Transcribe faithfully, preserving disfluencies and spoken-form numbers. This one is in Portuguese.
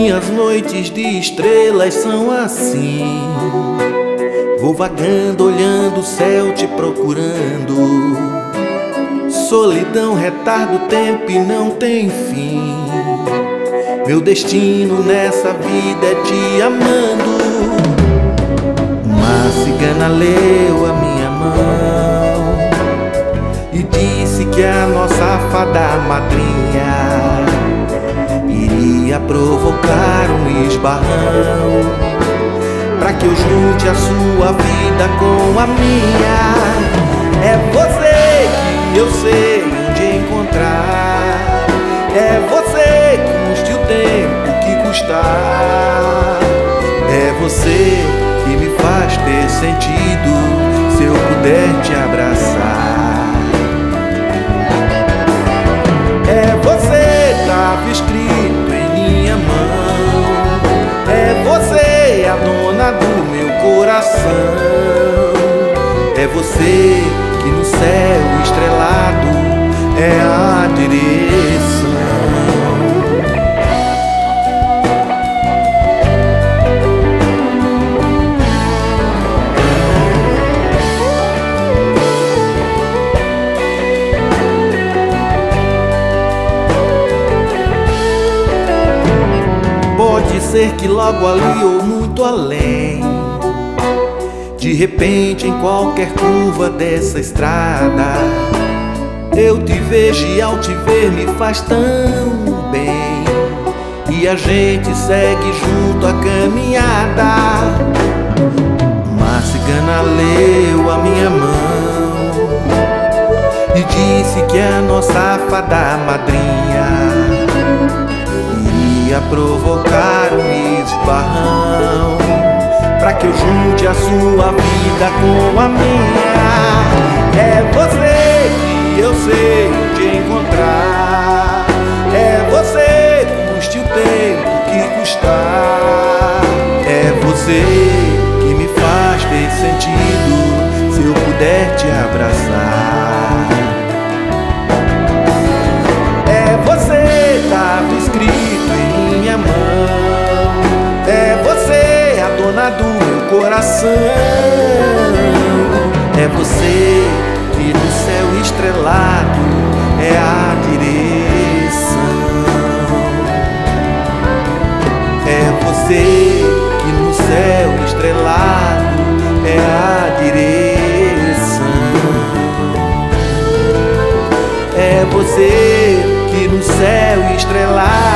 Minhas noites de estrelas são assim. Vou vagando, olhando o céu, te procurando. Solidão retarda o tempo e não tem fim. Meu destino nessa vida é te amando. Uma cigana leu a minha mão e disse que a nossa fada madrinha iria provocar um esbarrão, pra que eu junte a sua vida com a minha. É você que eu sei onde encontrar, é você que custe o tempo que custar, é você que me faz ter sentido se eu puder te abraçar. É você, tava escrito em minha mão, é você a dona do meu coração, é você que no céu estrelado é a direção. Pode ser que logo ali ou muito além, de repente em qualquer curva dessa estrada, eu te vejo e ao te ver me faz tão bem, e a gente segue junto a caminhada. Uma cigana leu a minha mão e disse que a nossa fada madrinha ia provocar um esbarrão, pra que eu junte a sua vida com a minha. É você que eu sei onde encontrar, é você que custe o tempo que custar, é você que me faz ter sentido se eu puder te abraçar. É você, tava escrito em minha mão, é você a dona do meu coração, é você que no céu estrelado é a direção, é você que no céu estrelado é a direção, é você que no céu estrelado